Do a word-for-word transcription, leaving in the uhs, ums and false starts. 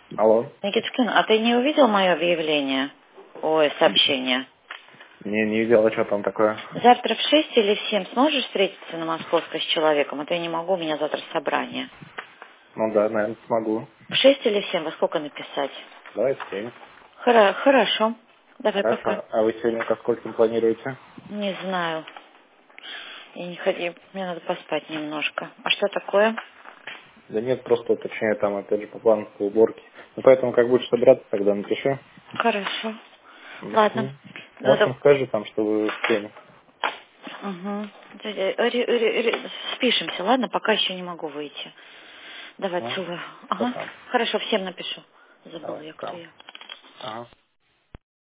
Алло. Никитушкин, а ты не увидел мое объявление? Ой, сообщение. Не, не видела, что там такое. Завтра в шесть или в семь сможешь встретиться на Московской с человеком? А то я не могу, у меня завтра собрание. Ну да, наверное, смогу. В шесть или в семь? Во сколько написать? Давай в семь. Хоро- Хорошо. Давай, пока. Хорошо. А вы сегодня ко скольким планируете? Не знаю. Я не ходи, мне надо поспать немножко. А что такое? Да нет, просто уточняю там, опять же, по плану по уборке. Ну, поэтому, как будешь собираться, тогда напиши. Хорошо. Ладно. Мгм. В Надо... общем, скажи там, что вы в семь. Угу. Спишемся, ладно? Пока еще не могу выйти. Давай, Ну, целую. Ага. пока. Хорошо, всем напишу. Забыла Давай, я, кто пока. я. Ага.